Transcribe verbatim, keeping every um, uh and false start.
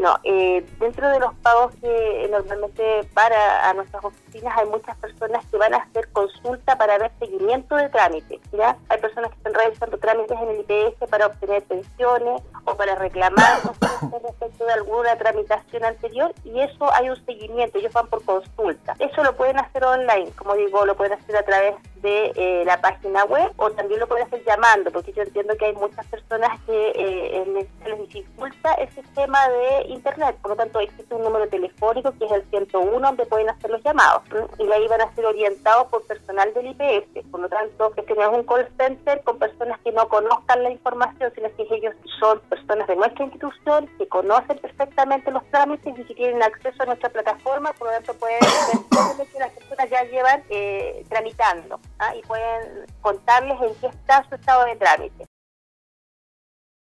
Bueno, eh, dentro de los pagos que normalmente para a nuestras oficinas hay muchas personas que van a hacer consulta para ver seguimiento de trámites, ¿ya? Hay personas que están realizando trámites en el I P S para obtener pensiones o para reclamar respecto de alguna tramitación anterior, y eso hay un seguimiento, ellos van por consulta. Eso lo pueden hacer online, como digo, lo pueden hacer a través de eh, la página web, o también lo pueden hacer llamando, porque yo entiendo que hay muchas personas que eh, les, les dificulta el sistema de internet, por lo tanto existe un número telefónico que es el ciento uno donde pueden hacer los llamados, ¿sí? Y ahí van a ser orientados por personal del I P S, por lo tanto este no es un call center con personas que no conozcan la información, sino que ellos son personas de nuestra institución que conocen perfectamente los trámites y que tienen acceso a nuestra plataforma, por lo tanto pueden ver todo lo que las personas ya llevan eh, tramitando, ¿ah? Y pueden contarles en qué está su estado de trámite.